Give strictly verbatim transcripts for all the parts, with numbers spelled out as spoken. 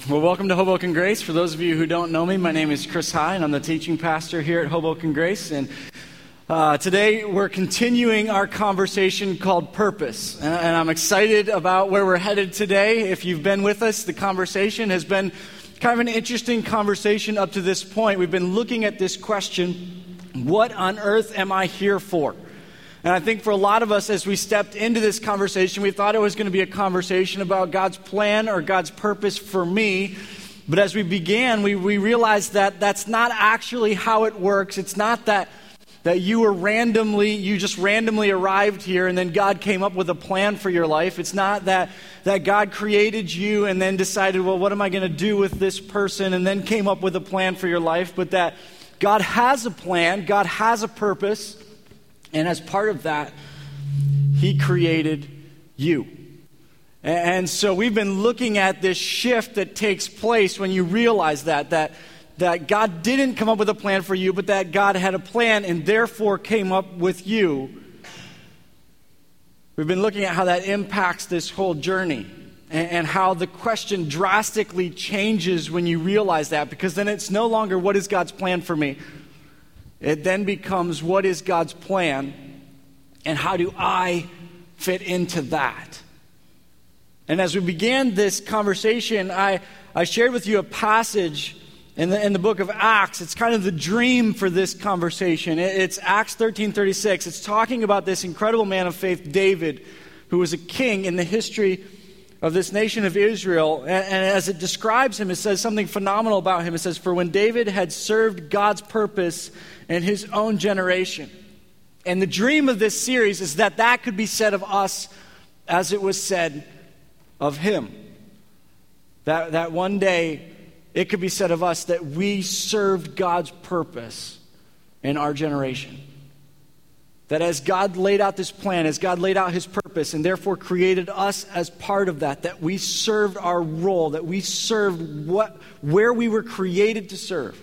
Well, welcome to Hoboken Grace. For those of you who don't know me, my name is Chris High, and I'm the teaching pastor here at Hoboken Grace. And uh, today we're continuing our conversation called Purpose. And, and I'm excited about where we're headed today. If you've been with us, the conversation has been kind of an interesting conversation up to this point. We've been looking at this question, what on earth am I here for? And I think for a lot of us, as we stepped into this conversation, we thought it was going to be a conversation about God's plan or God's purpose for me. But as we began, we, we realized that that's not actually how it works. It's not that, that you were randomly, you just randomly arrived here and then God came up with a plan for your life. It's not that, that God created you and then decided, well, what am I going to do with this person? And then came up with a plan for your life. But that God has a plan, God has a purpose. And as part of that, He created you. And so we've been looking at this shift that takes place when you realize that, that, that God didn't come up with a plan for you, but that God had a plan and therefore came up with you. We've been looking at how that impacts this whole journey and, and how the question drastically changes when you realize that, because then it's no longer what is God's plan for me. It then becomes, what is God's plan, and how do I fit into that? And as we began this conversation, I, I shared with you a passage in the, in the book of Acts. It's kind of the dream for this conversation. It, it's Acts thirteen thirty-six. It's talking about this incredible man of faith, David, who was a king in the history of this nation of Israel. And, and as it describes him, it says something phenomenal about him. It says, for when David had served God's purpose in his own generation. And the dream of this series is that that could be said of us as it was said of him. That, that one day it could be said of us that we served God's purpose in our generation. That as God laid out this plan, as God laid out His purpose and therefore created us as part of that, that we served our role, that we served what, where we were created to serve,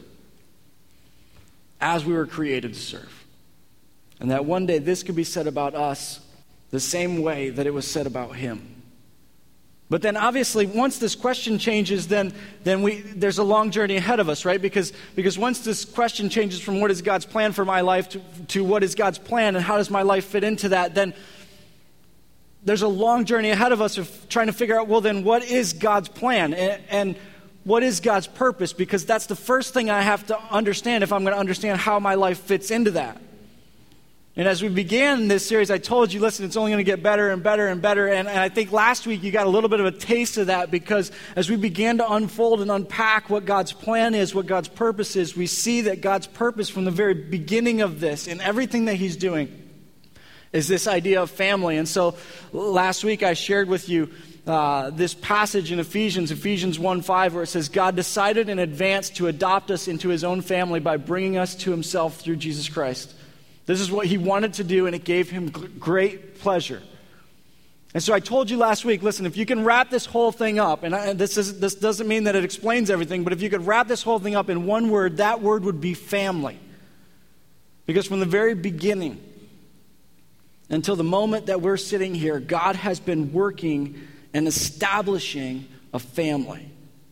as we were created to serve. And that one day this could be said about us the same way that it was said about Him. But then obviously once this question changes, then, then we there's a long journey ahead of us, right? Because, because once this question changes from what is God's plan for my life to, to what is God's plan and how does my life fit into that, then there's a long journey ahead of us of trying to figure out, well, then what is God's plan? And, and what is God's purpose? Because that's the first thing I have to understand if I'm going to understand how my life fits into that. And as we began this series, I told you, listen, it's only going to get better and better and better. And, and I think last week you got a little bit of a taste of that, because as we began to unfold and unpack what God's plan is, what God's purpose is, we see that God's purpose from the very beginning of this and everything that He's doing is this idea of family. And so last week I shared with you uh, this passage in Ephesians, Ephesians one five, where it says, God decided in advance to adopt us into His own family by bringing us to Himself through Jesus Christ. This is what He wanted to do, and it gave Him great pleasure. And so I told you last week, listen, if you can wrap this whole thing up, and I, this, is, this doesn't mean that it explains everything, but if you could wrap this whole thing up in one word, that word would be family. Because from the very beginning until the moment that we're sitting here, God has been working and establishing a family.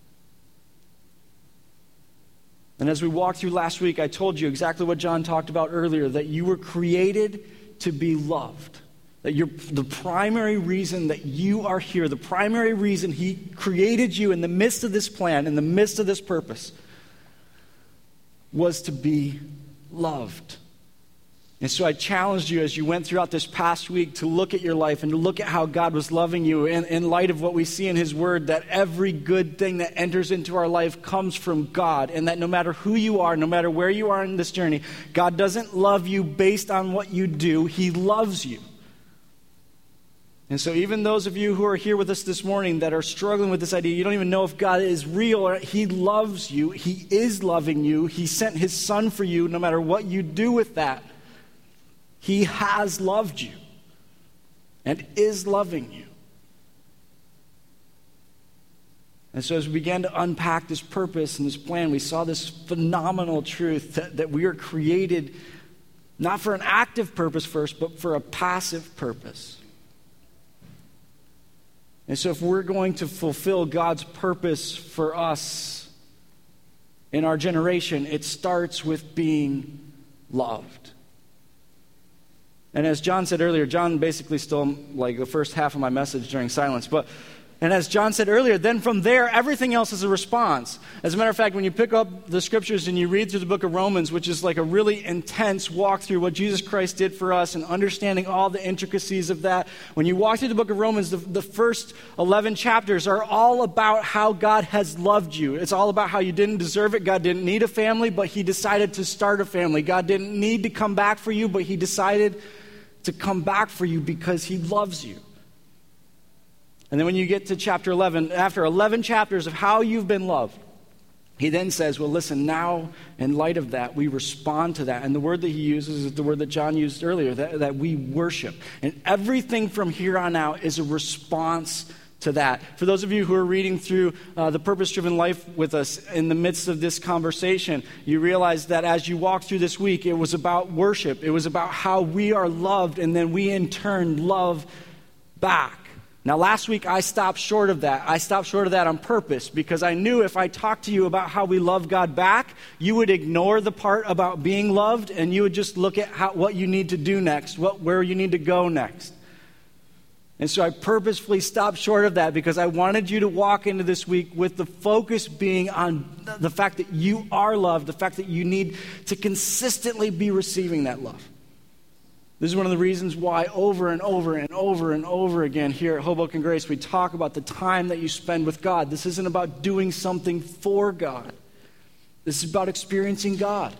And as we walked through last week, I told you exactly what John talked about earlier, that you were created to be loved. That you're, the primary reason that you are here, the primary reason He created you in the midst of this plan, in the midst of this purpose, was to be loved. And so I challenged you as you went throughout this past week to look at your life and to look at how God was loving you in, in light of what we see in His Word, that every good thing that enters into our life comes from God, and that no matter who you are, no matter where you are in this journey, God doesn't love you based on what you do. He loves you. And so even those of you who are here with us this morning that are struggling with this idea, you don't even know if God is real or He loves you. He is loving you. He sent His Son for you no matter what you do with that. He has loved you and is loving you. And so as we began to unpack this purpose and this plan, we saw this phenomenal truth that, that we are created not for an active purpose first, but for a passive purpose. And so if we're going to fulfill God's purpose for us in our generation, it starts with being loved. And as John said earlier, John basically stole like the first half of my message during silence, but and as John said earlier, then from there, everything else is a response. As a matter of fact, when you pick up the scriptures and you read through the book of Romans, which is like a really intense walk through what Jesus Christ did for us and understanding all the intricacies of that, when you walk through the book of Romans, the, the first eleven chapters are all about how God has loved you. It's all about how you didn't deserve it. God didn't need a family, but he decided to start a family. God didn't need to come back for you, but he decided to come back for you because he loves you. And then when you get to chapter eleven, after eleven chapters of how you've been loved, he then says, well, listen, now in light of that, we respond to that. And the word that he uses is the word that John used earlier, that, that we worship. And everything from here on out is a response to that. For those of you who are reading through uh, The Purpose-Driven Life with us in the midst of this conversation, you realize that as you walk through this week, it was about worship. It was about how we are loved, and then we in turn love back. Now, last week, I stopped short of that. I stopped short of that on purpose because I knew if I talked to you about how we love God back, you would ignore the part about being loved, and you would just look at how, what you need to do next, what, where you need to go next. And so I purposefully stopped short of that because I wanted you to walk into this week with the focus being on the fact that you are loved, the fact that you need to consistently be receiving that love. This is one of the reasons why over and over and over and over again here at Hoboken Grace, we talk about the time that you spend with God. This isn't about doing something for God. This is about experiencing God.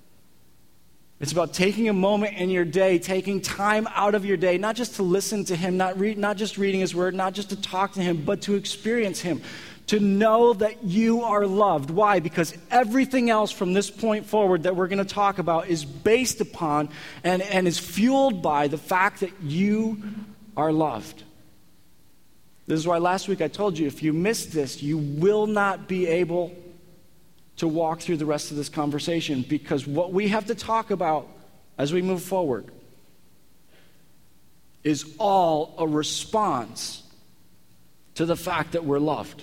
It's about taking a moment in your day, taking time out of your day, not just to listen to him, not, read, not just reading his word, not just to talk to him, but to experience him. To know that you are loved. Why? Because everything else from this point forward that we're going to talk about is based upon and, and is fueled by the fact that you are loved. This is why last week I told you, if you miss this, you will not be able to walk through the rest of this conversation, because what we have to talk about as we move forward is all a response to the fact that we're loved.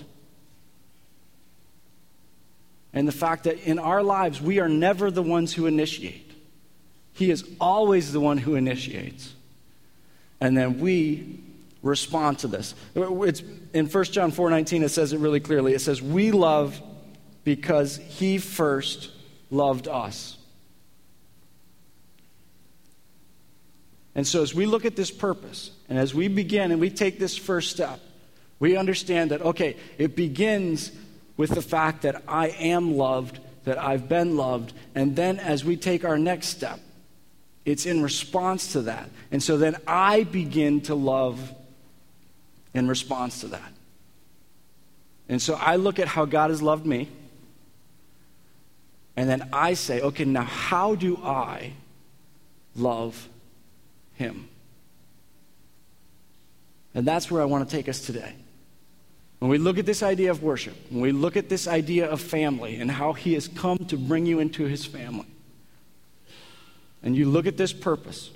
And the fact that in our lives, we are never the ones who initiate. He is always the one who initiates. And then we respond to this. It's, in First John four nineteen, it says it really clearly. It says, we love because he first loved us. And so as we look at this purpose, and as we begin and we take this first step, we understand that, okay, it begins with the fact that I am loved, that I've been loved, and then as we take our next step, it's in response to that. And so then I begin to love in response to that. And so I look at how God has loved me, and then I say, okay, now how do I love him? And that's where I want to take us today. When we look at this idea of worship, when we look at this idea of family and how he has come to bring you into his family, and you look at this purpose,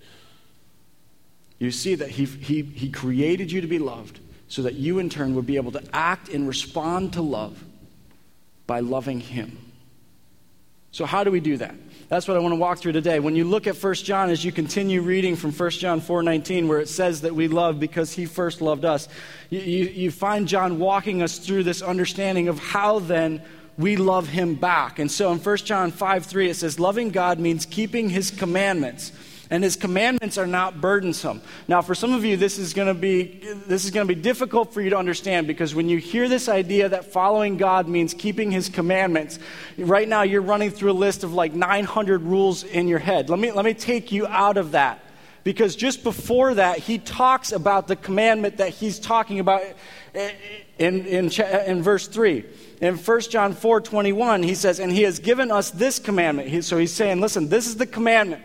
you see that he, he, he created you to be loved so that you in turn would be able to act and respond to love by loving him. So how do we do that? That's what I want to walk through today. When you look at First John, as you continue reading from First John four nineteen, where it says that we love because he first loved us, you, you, you find John walking us through this understanding of how then we love him back. And so in First John five three, it says, loving God means keeping his commandments. And his commandments are not burdensome. Now, for some of you, this is going to be this is going to be difficult for you to understand, because when you hear this idea that following God means keeping his commandments, right now you're running through a list of like nine hundred rules in your head. Let me let me take you out of that, because just before that, he talks about the commandment that he's talking about in in, in verse three. In First John four twenty-one, he says, and he has given us this commandment. He, so he's saying, listen, this is the commandment.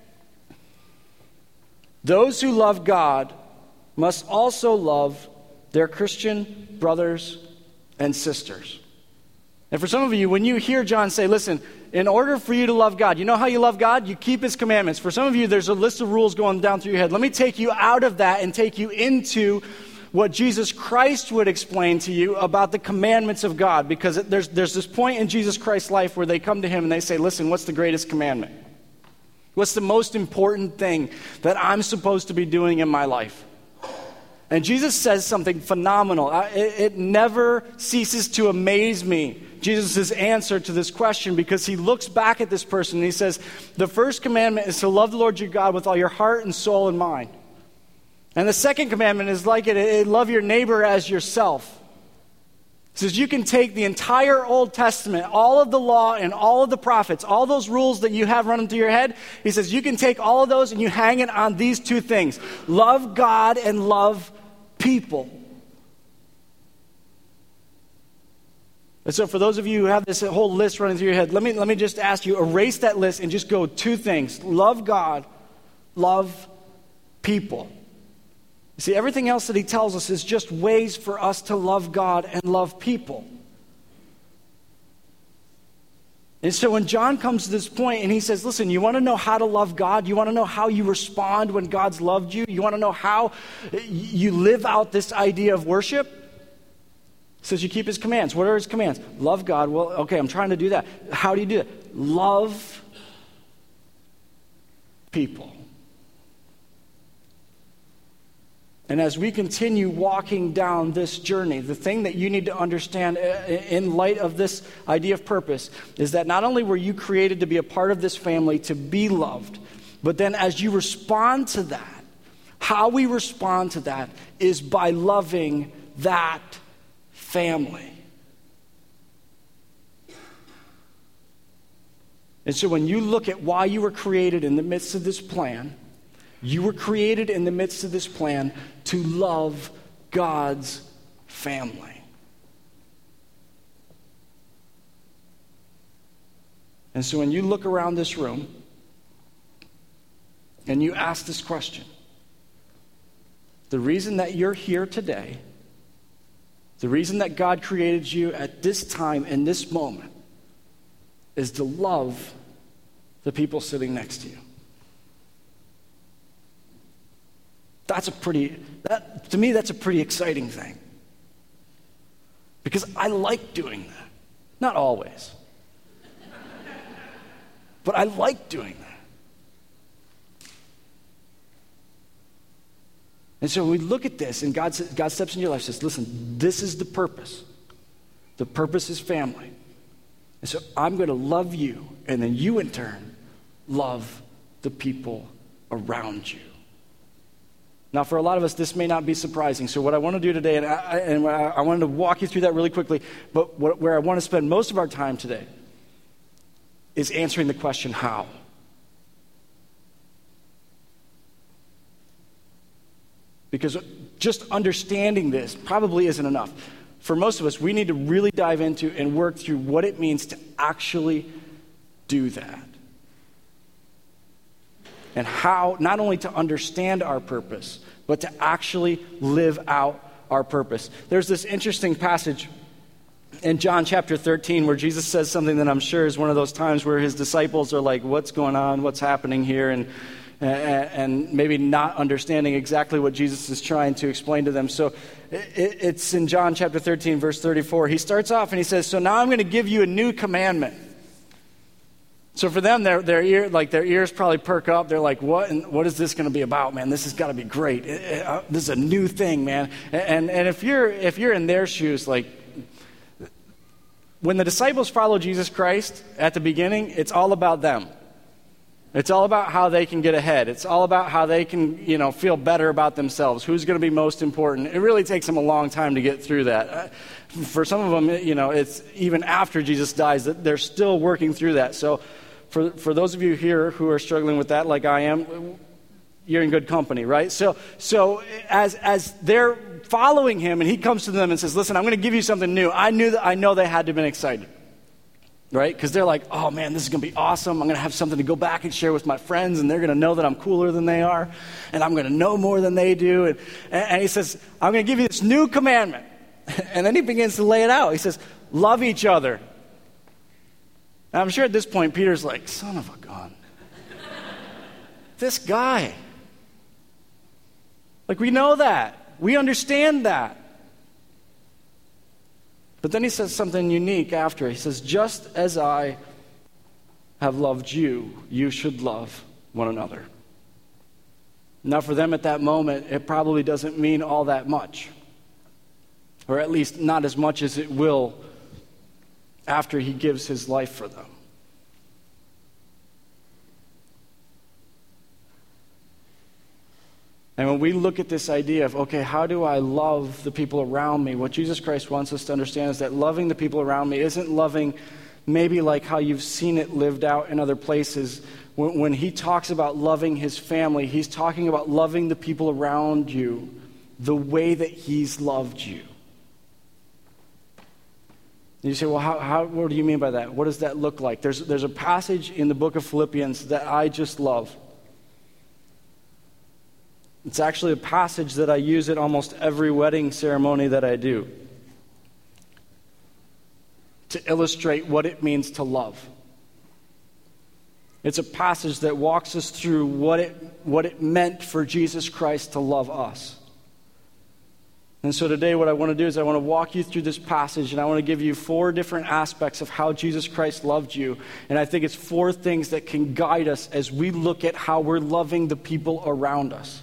Those who love God must also love their Christian brothers and sisters. And for some of you, when you hear John say, listen, in order for you to love God, you know how you love God? You keep his commandments. For some of you, there's a list of rules going down through your head. Let me take you out of that and take you into what Jesus Christ would explain to you about the commandments of God. Because there's, there's this point in Jesus Christ's life where they come to him and they say, listen, what's the greatest commandment? What's the most important thing that I'm supposed to be doing in my life? And Jesus says something phenomenal. It, it never ceases to amaze me, Jesus' answer to this question, because he looks back at this person and he says, the first commandment is to love the Lord your God with all your heart and soul and mind. And the second commandment is like it, it love your neighbor as yourself. He says you can take the entire Old Testament, all of the law and all of the prophets, all those rules that you have running through your head. He says you can take all of those and you hang it on these two things. Love God and love people. And so for those of you who have this whole list running through your head, let me, let me just ask you, erase that list and just go two things. Love God, love people. You see, everything else that he tells us is just ways for us to love God and love people. And so when John comes to this point and he says, listen, you want to know how to love God? You want to know how you respond when God's loved you? You want to know how you live out this idea of worship? He says you keep his commands. What are his commands? Love God. Well, okay, I'm trying to do that. How do you do that? Love people. And as we continue walking down this journey, the thing that you need to understand in light of this idea of purpose is that not only were you created to be a part of this family, to be loved, but then as you respond to that, how we respond to that is by loving that family. And so when you look at why you were created in the midst of this plan, you were created in the midst of this plan to love God's family. And so when you look around this room and you ask this question, the reason that you're here today, the reason that God created you at this time, in this moment, is to love the people sitting next to you. That's a pretty, that, to me, that's a pretty exciting thing. Because I like doing that. Not always. But I like doing that. And so we look at this, and God, God steps in your life and says, listen, this is the purpose. The purpose is family. And so I'm going to love you, and then you in turn love the people around you. Now, for a lot of us, this may not be surprising. So what I want to do today, and I, and I wanted to walk you through that really quickly, but what, where I want to spend most of our time today is answering the question, how? Because just understanding this probably isn't enough. For most of us, we need to really dive into and work through what it means to actually do that. And how, not only to understand our purpose, but to actually live out our purpose. There's this interesting passage in John chapter thirteen where Jesus says something that I'm sure is one of those times where his disciples are like, what's going on? What's happening here? And, and maybe not understanding exactly what Jesus is trying to explain to them. So it's in John chapter thirteen, verse thirty-four. He starts off and he says, so now I'm going to give you a new commandment. So for them, their their ear, like their ears probably perk up. They're like, "What? And what is this going to be about, man? This has got to be great. It, it, uh, this is a new thing, man." And and if you're if you're in their shoes, like when the disciples follow Jesus Christ at the beginning, it's all about them. It's all about how they can get ahead. It's all about how they can, you know, feel better about themselves. Who's going to be most important? It really takes them a long time to get through that. For some of them, you know, it's even after Jesus dies that they're still working through that. So for for those of you here who are struggling with that, like I am, you're in good company, right? So so as as they're following him, and he comes to them and says, "Listen, I'm going to give you something new." I knew that I know they had to have been excited. Right? Because they're like, oh man, this is going to be awesome. I'm going to have something to go back and share with my friends, and they're going to know that I'm cooler than they are, and I'm going to know more than they do. And, and he says, I'm going to give you this new commandment. And then he begins to lay it out. He says, love each other. And I'm sure at this point, Peter's like, son of a gun. This guy. Like, we know that. We understand that. But then he says something unique after. He says, just as I have loved you, you should love one another. Now for them at that moment, it probably doesn't mean all that much. Or at least not as much as it will after he gives his life for them. And when we look at this idea of, okay, how do I love the people around me? What Jesus Christ wants us to understand is that loving the people around me isn't loving maybe like how you've seen it lived out in other places. When, when he talks about loving his family, he's talking about loving the people around you the way that he's loved you. And you say, well, how, how, what do you mean by that? What does that look like? There's, there's a passage in the book of Philippians that I just love. It's actually a passage that I use at almost every wedding ceremony that I do to illustrate what it means to love. It's a passage that walks us through what it, what it meant for Jesus Christ to love us. And so today what I want to do is I want to walk you through this passage, and I want to give you four different aspects of how Jesus Christ loved you. And I think it's four things that can guide us as we look at how we're loving the people around us.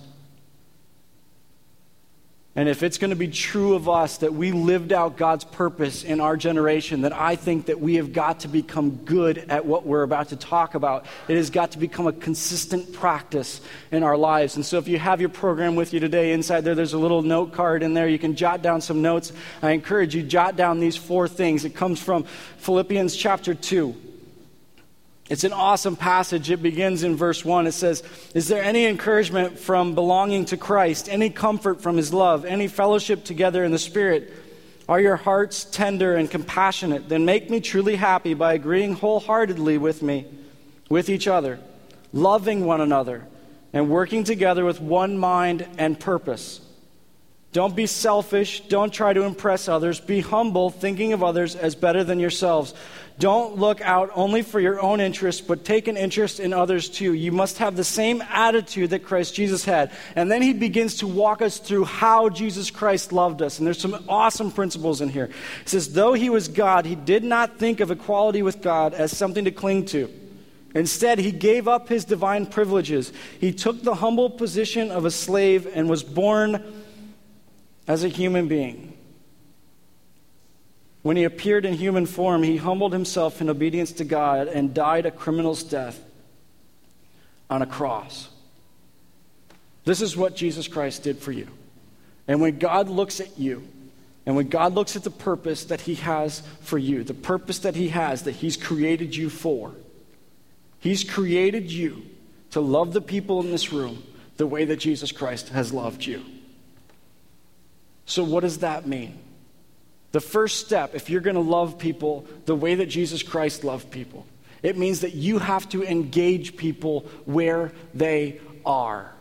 And if it's going to be true of us that we lived out God's purpose in our generation, then I think that we have got to become good at what we're about to talk about. It has got to become a consistent practice in our lives. And so if you have your program with you today, inside there, there's a little note card in there. You can jot down some notes. I encourage you, jot down these four things. It comes from Philippians chapter two. It's an awesome passage. It begins in verse one. It says, is there any encouragement from belonging to Christ, any comfort from his love, any fellowship together in the Spirit? Are your hearts tender and compassionate? Then make me truly happy by agreeing wholeheartedly with me, with each other, loving one another, and working together with one mind and purpose. Don't be selfish. Don't try to impress others. Be humble, thinking of others as better than yourselves. Don't look out only for your own interests, but take an interest in others too. You must have the same attitude that Christ Jesus had. And then he begins to walk us through how Jesus Christ loved us. And there's some awesome principles in here. It says, though he was God, he did not think of equality with God as something to cling to. Instead, he gave up his divine privileges. He took the humble position of a slave and was born as a human being. When he appeared in human form, he humbled himself in obedience to God and died a criminal's death on a cross. This is what Jesus Christ did for you. And when God looks at you, and when God looks at the purpose that he has for you, the purpose that he has, that he's created you for, he's created you to love the people in this room the way that Jesus Christ has loved you. So what does that mean? The first step, if you're going to love people the way that Jesus Christ loved people, it means that you have to engage people where they are.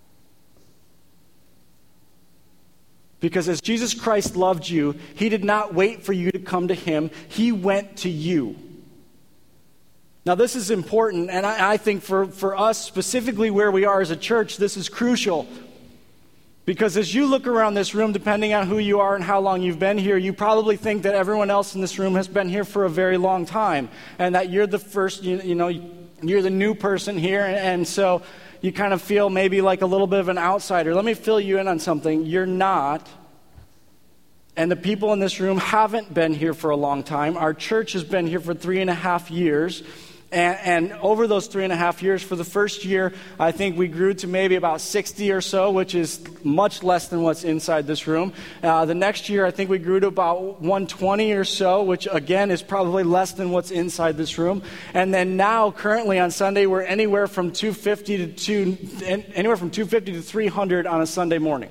Because as Jesus Christ loved you, he did not wait for you to come to him. He went to you. Now this is important, and I, I think for, for us, specifically where we are as a church, this is crucial. Because as you look around this room, depending on who you are and how long you've been here, you probably think that everyone else in this room has been here for a very long time. And that you're the first, you, you know, you're the new person here. And, and so you kind of feel maybe like a little bit of an outsider. Let me fill you in on something. You're not. And the people in this room haven't been here for a long time. Our church has been here for three and a half years. And, and over those three and a half years, for the first year, I think we grew to maybe about sixty or so, which is much less than what's inside this room. Uh, the next year, I think we grew to about one hundred twenty or so, which again is probably less than what's inside this room. And then now, currently on Sunday, we're anywhere from two hundred fifty to two, anywhere from two hundred fifty to three hundred on a Sunday morning.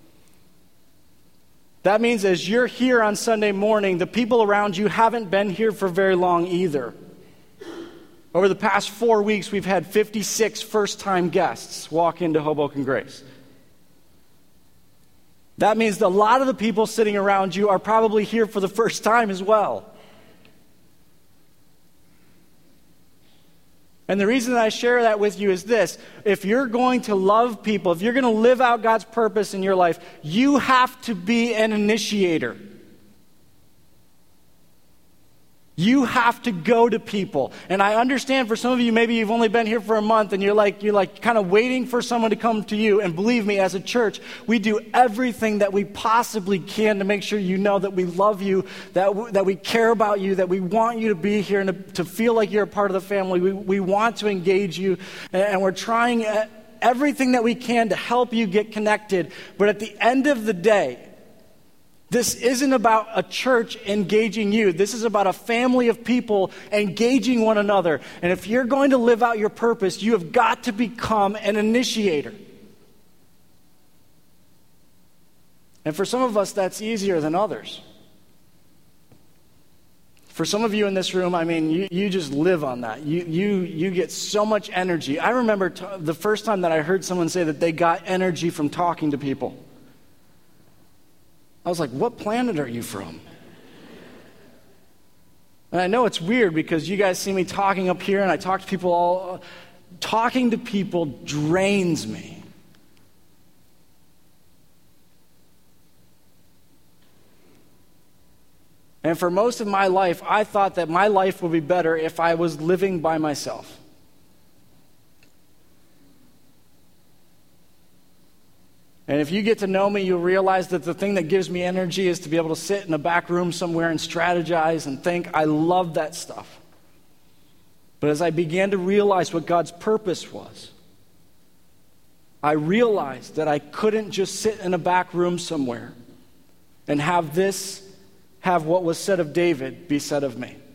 That means as you're here on Sunday morning, the people around you haven't been here for very long either. Over the past four weeks, we've had fifty-six first-time guests walk into Hoboken Grace. That means that a lot of the people sitting around you are probably here for the first time as well. And the reason that I share that with you is this. If you're going to love people, if you're going to live out God's purpose in your life, you have to be an initiator. You have to go to people. And I understand for some of you, maybe you've only been here for a month and you're like, you're like kind of waiting for someone to come to you. And believe me, as a church, we do everything that we possibly can to make sure you know that we love you, that, w- that we care about you, that we want you to be here and to, to feel like you're a part of the family. We, we want to engage you. And, and we're trying everything that we can to help you get connected. But at the end of the day, this isn't about a church engaging you. This is about a family of people engaging one another. And if you're going to live out your purpose, you have got to become an initiator. And for some of us, that's easier than others. For some of you in this room, I mean, you, you just live on that. You, you, you get so much energy. I remember t- the first time that I heard someone say that they got energy from talking to people. I was like, what planet are you from? And I know it's weird because you guys see me talking up here and I talk to people all. Talking to people drains me. And for most of my life, I thought that my life would be better if I was living by myself. And if you get to know me, you'll realize that the thing that gives me energy is to be able to sit in a back room somewhere and strategize and think. I love that stuff. But as I began to realize what God's purpose was, I realized that I couldn't just sit in a back room somewhere and have this, have what was said of David be said of me.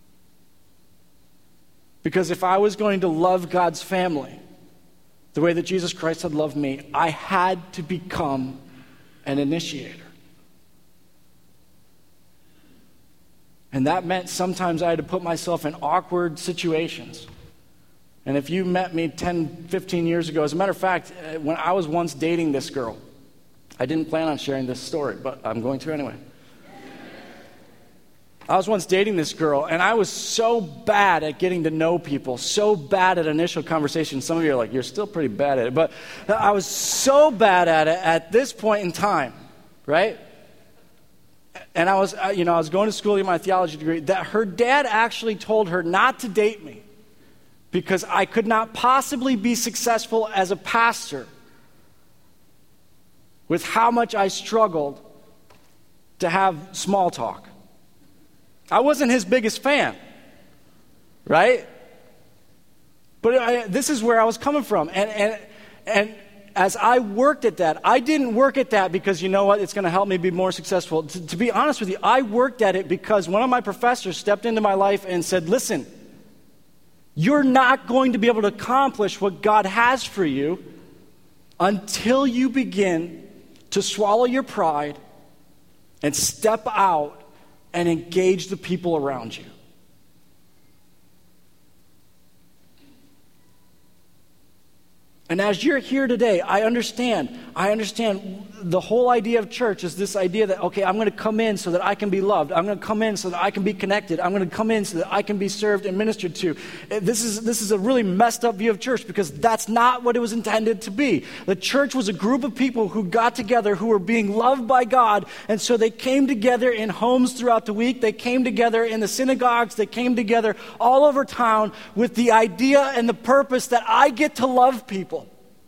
Because if I was going to love God's family the way that Jesus Christ had loved me, I had to become an initiator. And that meant sometimes I had to put myself in awkward situations. And if you met me ten, fifteen years ago, as a matter of fact, when I was once dating this girl, I didn't plan on sharing this story, but I'm going to anyway. I was once dating this girl, and I was so bad at getting to know people, so bad at initial conversation. Some of you are like, you're still pretty bad at it. But I was so bad at it at this point in time, right? And I was, you know, I was going to school to get my theology degree, that her dad actually told her not to date me because I could not possibly be successful as a pastor with how much I struggled to have small talk. I wasn't his biggest fan, right? But I, this is where I was coming from. And, and, and as I worked at that, I didn't work at that because, you know what, it's going to help me be more successful. To, to be honest with you, I worked at it because one of my professors stepped into my life and said, listen, you're not going to be able to accomplish what God has for you until you begin to swallow your pride and step out and engage the people around you. And as you're here today, I understand, I understand the whole idea of church is this idea that, okay, I'm going to come in so that I can be loved. I'm going to come in so that I can be connected. I'm going to come in so that I can be served and ministered to. This is, this is a really messed up view of church because that's not what it was intended to be. The church was a group of people who got together who were being loved by God, and so they came together in homes throughout the week. They came together in the synagogues. They came together all over town with the idea and the purpose that I get to love people.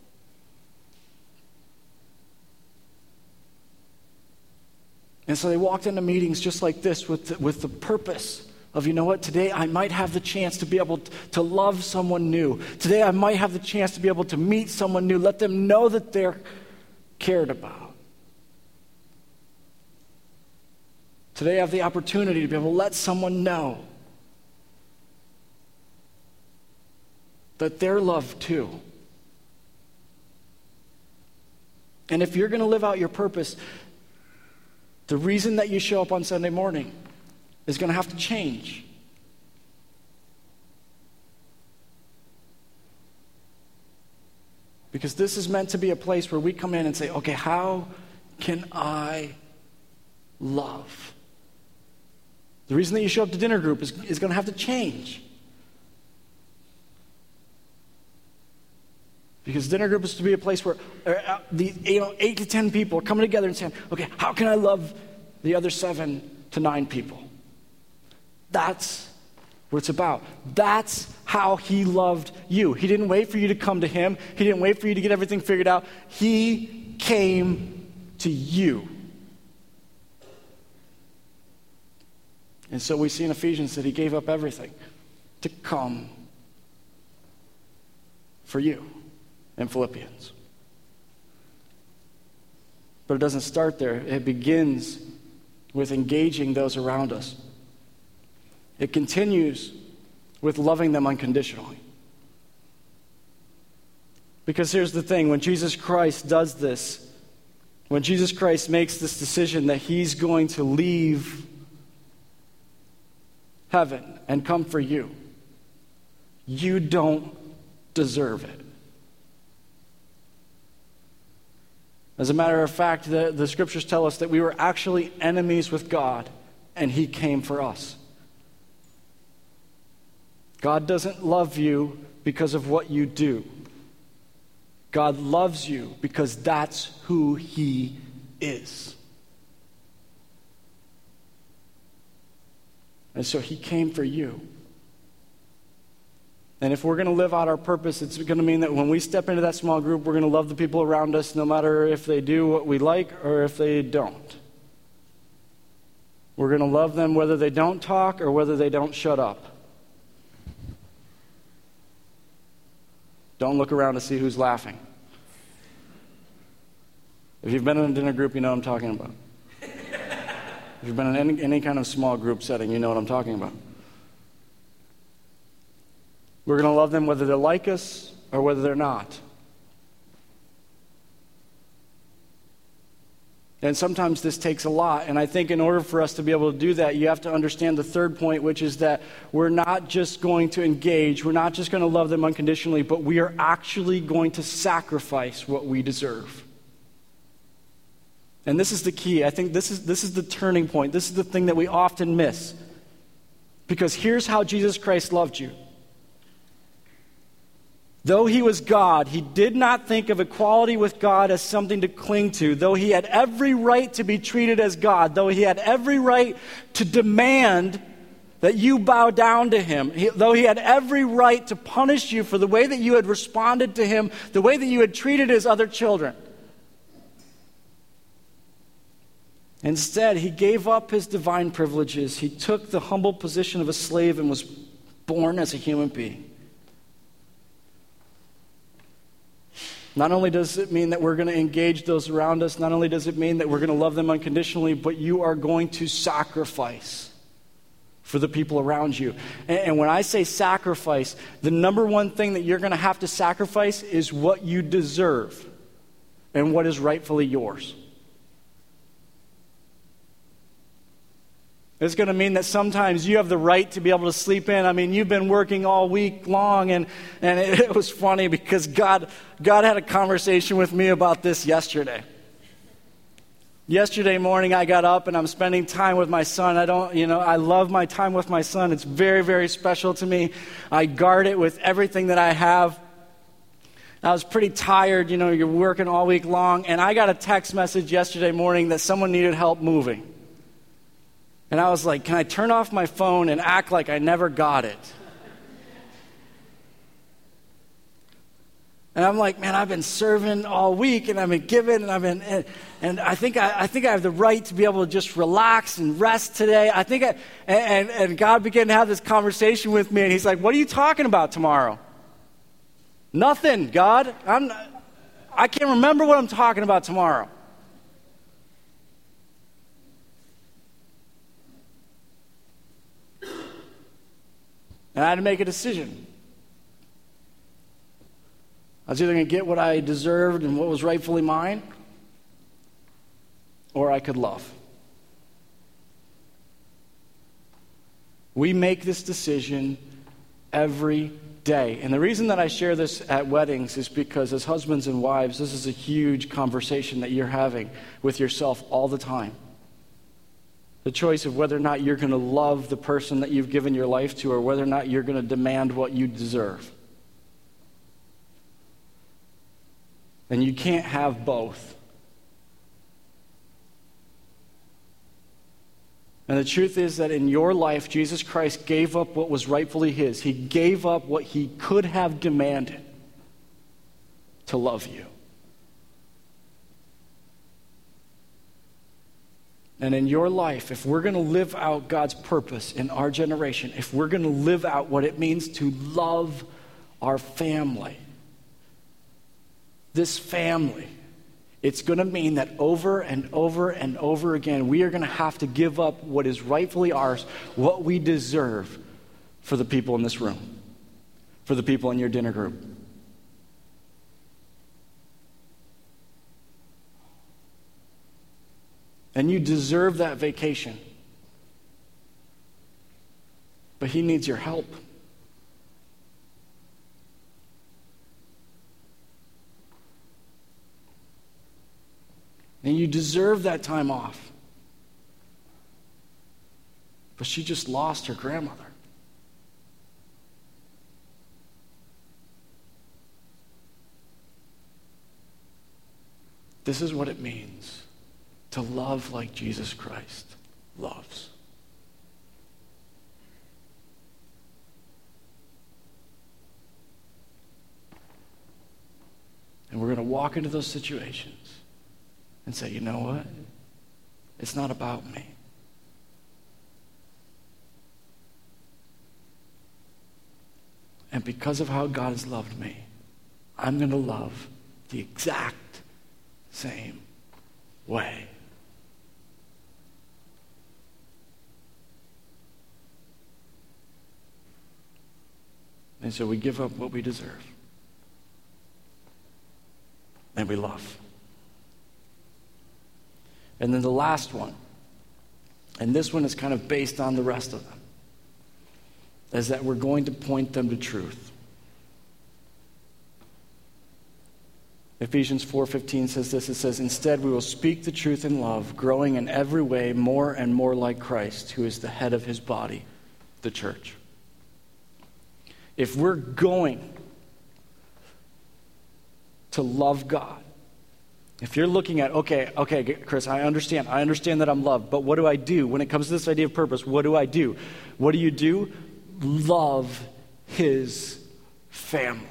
And so they walked into meetings just like this with the, with the purpose of, you know what, today I might have the chance to be able to, to love someone new. Today I might have the chance to be able to meet someone new, let them know that they're cared about. Today I have the opportunity to be able to let someone know that they're loved too. And if you're going to live out your purpose, the reason that you show up on Sunday morning is going to have to change. Because this is meant to be a place where we come in and say, okay, how can I love? The reason that you show up to dinner group is, is going to have to change. Because dinner group is to be a place where uh, the you know, eight to ten people are coming together and saying, okay, how can I love the other seven to nine people? That's what it's about. That's how he loved you. He didn't wait for you to come to him. He didn't wait for you to get everything figured out. He came to you. And so we see in Ephesians that he gave up everything to come for you in Philippians. But it doesn't start there. It begins with engaging those around us. It continues with loving them unconditionally. Because here's the thing, when Jesus Christ does this, when Jesus Christ makes this decision that he's going to leave heaven and come for you, you don't deserve it. As a matter of fact, the, the scriptures tell us that we were actually enemies with God, and he came for us. God doesn't love you because of what you do. God loves you because that's who he is. And so he came for you. And if we're going to live out our purpose, it's going to mean that when we step into that small group, we're going to love the people around us no matter if they do what we like or if they don't. We're going to love them whether they don't talk or whether they don't shut up. Don't look around to see who's laughing. If you've been in a dinner group, you know what I'm talking about. If you've been in any, any kind of small group setting, you know what I'm talking about. We're going to love them whether they like us or whether they're not. And sometimes this takes a lot. And I think in order for us to be able to do that, you have to understand the third point, which is that we're not just going to engage, we're not just going to love them unconditionally, but we are actually going to sacrifice what we deserve. And this is the key. I think this is this is the turning point. This is the thing that we often miss. Because here's how Jesus Christ loved you. Though he was God, he did not think of equality with God as something to cling to. Though he had every right to be treated as God, though he had every right to demand that you bow down to him, he, though he had every right to punish you for the way that you had responded to him, the way that you had treated his other children. Instead, he gave up his divine privileges. He took the humble position of a slave and was born as a human being. Not only does it mean that we're going to engage those around us, not only does it mean that we're going to love them unconditionally, but you are going to sacrifice for the people around you. And, and when I say sacrifice, the number one thing that you're going to have to sacrifice is what you deserve and what is rightfully yours. It's going to mean that sometimes you have the right to be able to sleep in. I mean, you've been working all week long, and, and it, it was funny because God, God had a conversation with me about this yesterday. Yesterday morning, I got up and I'm spending time with my son. I don't, you know, I love my time with my son. It's very, very special to me. I guard it with everything that I have. I was pretty tired, you know, you're working all week long, and I got a text message yesterday morning that someone needed help moving. And I was like, can I turn off my phone and act like I never got it? And I'm like, man, I've been serving all week, and I've been giving, and I've been, and, and I think I, I think I have the right to be able to just relax and rest today. I think, I, and, and God began to have this conversation with me, and he's like, what are you talking about tomorrow? Nothing, God. I'm, I can't remember what I'm talking about tomorrow. And I had to make a decision. I was either going to get what I deserved and what was rightfully mine, or I could love. We make this decision every day. And the reason that I share this at weddings is because as husbands and wives, this is a huge conversation that you're having with yourself all the time. The choice of whether or not you're going to love the person that you've given your life to, or whether or not you're going to demand what you deserve. And you can't have both. And the truth is that in your life, Jesus Christ gave up what was rightfully his. He gave up what he could have demanded to love you. And in your life, if we're going to live out God's purpose in our generation, if we're going to live out what it means to love our family, this family, it's going to mean that over and over and over again, we are going to have to give up what is rightfully ours, what we deserve for the people in this room, for the people in your dinner group. And you deserve that vacation. But he needs your help. And you deserve that time off. But she just lost her grandmother. This is what it means to love like Jesus Christ loves. And we're going to walk into those situations and say, you know what? It's not about me. And because of how God has loved me, I'm going to love the exact same way. And so we give up what we deserve. And we love. And then the last one, and this one is kind of based on the rest of them, is that we're going to point them to truth. Ephesians four fifteen says this, it says, instead we will speak the truth in love, growing in every way more and more like Christ, who is the head of his body, the church. If we're going to love God, if you're looking at, okay, okay, Chris, I understand. I understand that I'm loved, but what do I do? When it comes to this idea of purpose, what do I do? What do you do? Love his family.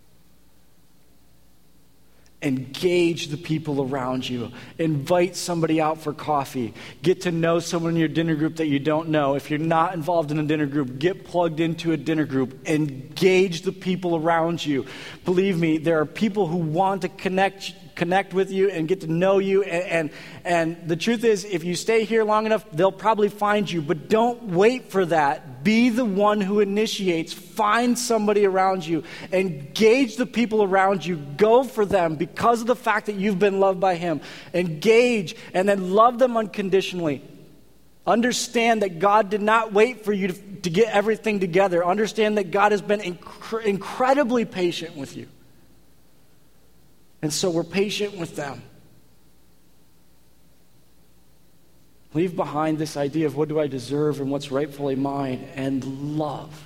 Engage the people around you. Invite somebody out for coffee. Get to know someone in your dinner group that you don't know. If you're not involved in a dinner group, get plugged into a dinner group. Engage the people around you. Believe me, there are people who want to connect connect with you and get to know you. And, and, and the truth is, if you stay here long enough, they'll probably find you. But don't wait for that. Be the one who initiates. Find somebody around you. Engage the people around you. Go for them because of the fact that you've been loved by him. Engage and then love them unconditionally. Understand that God did not wait for you to, to get everything together. Understand that God has been inc- incredibly patient with you. And so we're patient with them. Leave behind this idea of what do I deserve and what's rightfully mine, and love.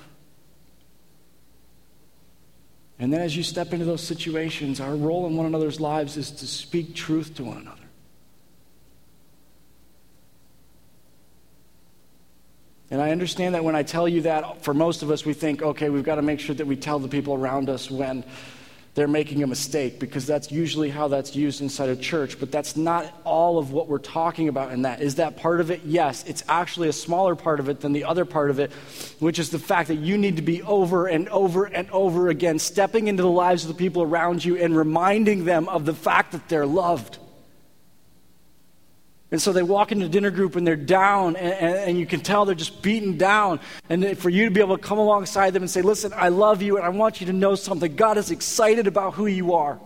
And then as you step into those situations, our role in one another's lives is to speak truth to one another. And I understand that when I tell you that, for most of us, we think, okay, we've got to make sure that we tell the people around us when they're making a mistake, because that's usually how that's used inside a church. But that's not all of what we're talking about in that. Is that part of it? Yes. It's actually a smaller part of it than the other part of it, which is the fact that you need to be over and over and over again stepping into the lives of the people around you and reminding them of the fact that they're loved. And so they walk into dinner group and they're down, and, and, and you can tell they're just beaten down. And for you to be able to come alongside them and say, listen, I love you and I want you to know something. God is excited about who you are.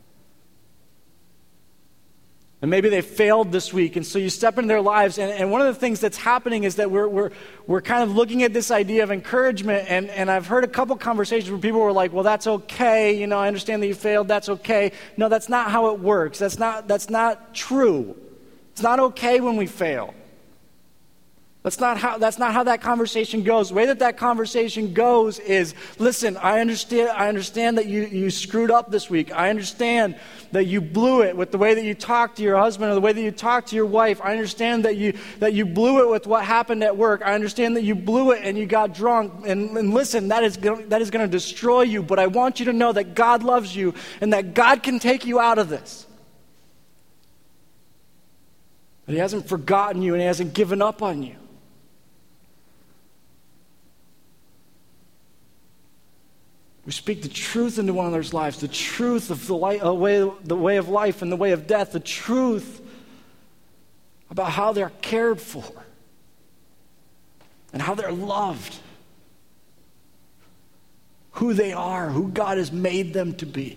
And maybe they failed this week, and so you step into their lives. And, and one of the things that's happening is that we're we're we're kind of looking at this idea of encouragement. And, and I've heard a couple conversations where people were like, well, that's okay. You know, I understand that you failed. That's okay. No, that's not how it works. That's not that's not true. It's not okay when we fail. That's not how, that's not how that conversation goes. The way that that conversation goes is, listen, I understand, I understand that you, you screwed up this week. I understand that you blew it with the way that you talked to your husband or the way that you talked to your wife. I understand that you, that you blew it with what happened at work. I understand that you blew it and you got drunk. And, and listen, that is, gonna, that is going to destroy you. But I want you to know that God loves you and that God can take you out of this. But He hasn't forgotten you and He hasn't given up on you. We speak the truth into one another's lives, the truth of the, light, uh, way, the way of life and the way of death, the truth about how they're cared for and how they're loved, who they are, who God has made them to be.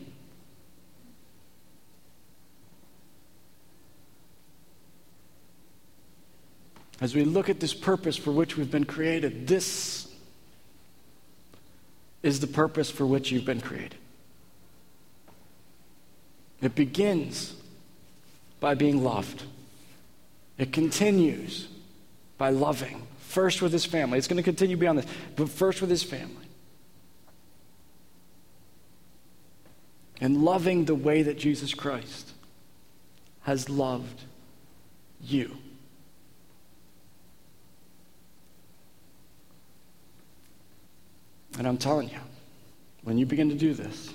As we look at this purpose for which we've been created, this is the purpose for which you've been created. It begins by being loved. It continues by loving, first with His family. It's going to continue beyond this, but first with His family. And loving the way that Jesus Christ has loved you. And I'm telling you, when you begin to do this,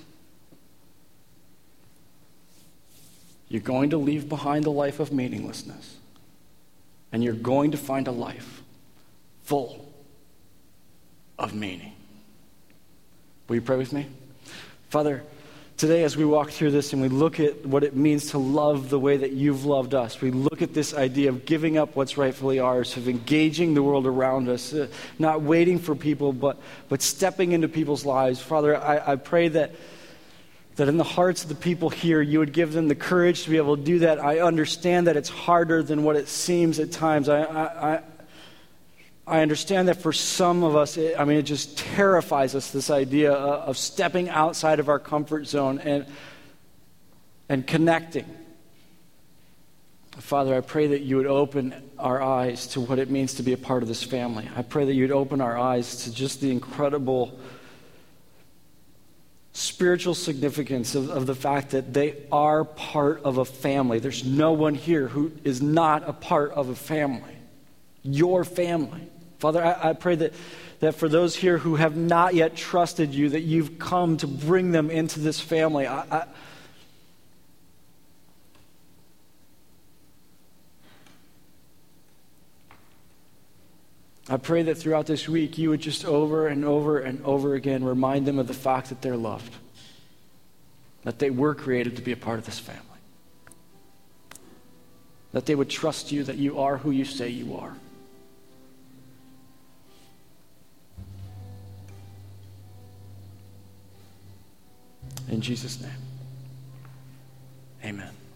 you're going to leave behind a life of meaninglessness, and you're going to find a life full of meaning. Will you pray with me? Father, today as we walk through this and we look at what it means to love the way that you've loved us, we look at this idea of giving up what's rightfully ours, of engaging the world around us, uh, not waiting for people, but, but stepping into people's lives. Father, I, I pray that, that in the hearts of the people here, you would give them the courage to be able to do that. I understand that it's harder than what it seems at times. I, I, I I understand that for some of us, it, I mean, it just terrifies us, this idea of, of stepping outside of our comfort zone and, and connecting. Father, I pray that you would open our eyes to what it means to be a part of this family. I pray that you'd open our eyes to just the incredible spiritual significance of, of the fact that they are part of a family. There's no one here who is not a part of a family. Your family. Father, I, I pray that, that for those here who have not yet trusted you, that you've come to bring them into this family. I, I, I pray that throughout this week you would just over and over and over again remind them of the fact that they're loved, that they were created to be a part of this family, that they would trust you, that you are who you say you are. In Jesus' name, amen.